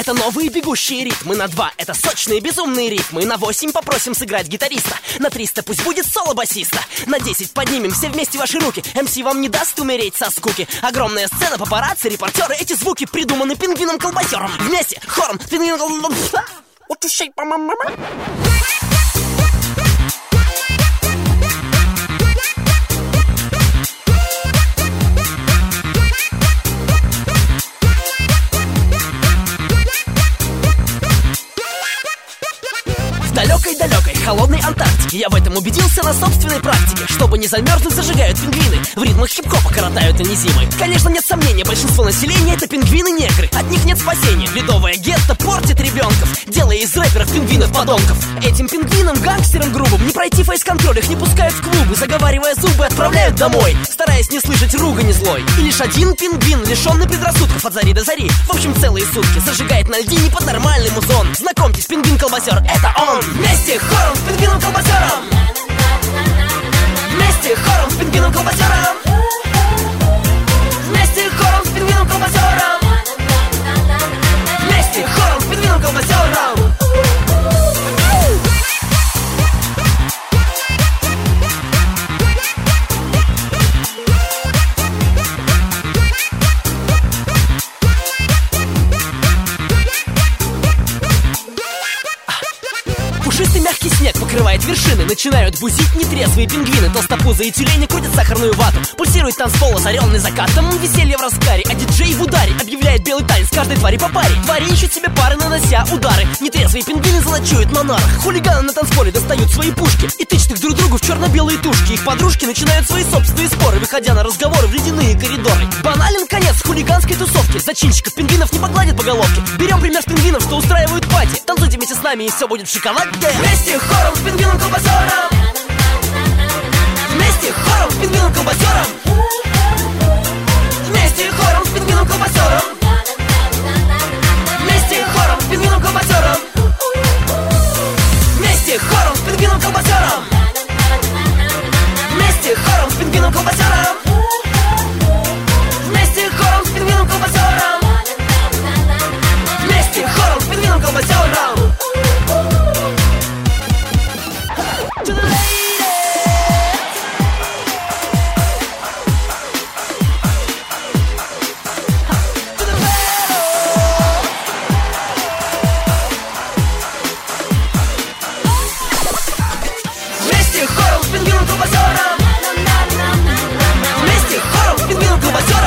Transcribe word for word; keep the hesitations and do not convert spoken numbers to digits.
это новые бегущие ритмы. На два это сочные безумные ритмы. На восемь попросим сыграть гитариста. На триста пусть будет соло басиста. На десять поднимем все вместе ваши руки. эм си вам не даст умереть со скуки. Огромная сцена, папарацци, репортеры. Эти звуки придуманы пингвином-колбасером. Вместе хором пингвином-колбасером. What you shake, мама? В далекой-далекой холодной Антарктике я в этом убедился на собственной практике. Чтобы не замерзнуть, зажигают пингвины. В ритмах хип-хопа коротают они зимы. Конечно, нет сомнения, большинство населения это пингвины-негры. От них нет спасения. Ледовое гетто портит ребенков, делая из рэперов пингвинов-подонков. Этим пингвинам, гангстерам грубым, не пройти фейс-контроль, их не пускают в клубы. Заговаривая зубы, отправляют домой, стараясь не слышать ругани злой. И лишь один пингвин, лишенный предрассудков от зари до зари, в общем целые сутки зажигает на льдине под нормальный музон. Знакомьтесь, пингвин-колбасер, это он. Вместе хором с пингвином-колбасером. Вместе хором с пингвином-колбасером. Вместе хором с пингвином-колбасером. Вместе хором с пингвином-колбасером. Пушистый мягкий снег покрывает вершины. Начинают бузить нетрезвые пингвины. Толстопузые тюлени крутят сахарную вату. Пульсирует танцпол, озаренный закатом. Веселье в разгаре, а диджей в ударе объявляет белый танец каждой твари по паре. Твари ищут себе пары, нанося удары. Нетрезвые пингвины золочуют монарх. Хулиганы на танцполе достают свои пушки и тычут их друг другу в черно-белые тушки. Их подружки начинают свои собственные споры, выходя на разговоры в ледяные коридоры. Банален конец хулиганской тусовки. Зачинщиков пингвинов не погладят по головке. Берем пример с пингвинов, что устраивают пати. Танцуйте вместе с нами, и все будет в шоколаде. Вместе хором с пингвином-колбасером. Вместе хором с пингвином-колбасером. Вместе хором с пингвином-колбасером. Вместе хором с пингвином-колбасером. Вместе хором с пингвином-колбасером. Вместе хором с пингвином-колбасером. Вместе хором с пингвином-колбасером. Вместе хором с пингвином-колбасером. To the ladies. To the fellows. Вместе хором с пингвином-колбасером. Вместе хором с пингвином-колбасером.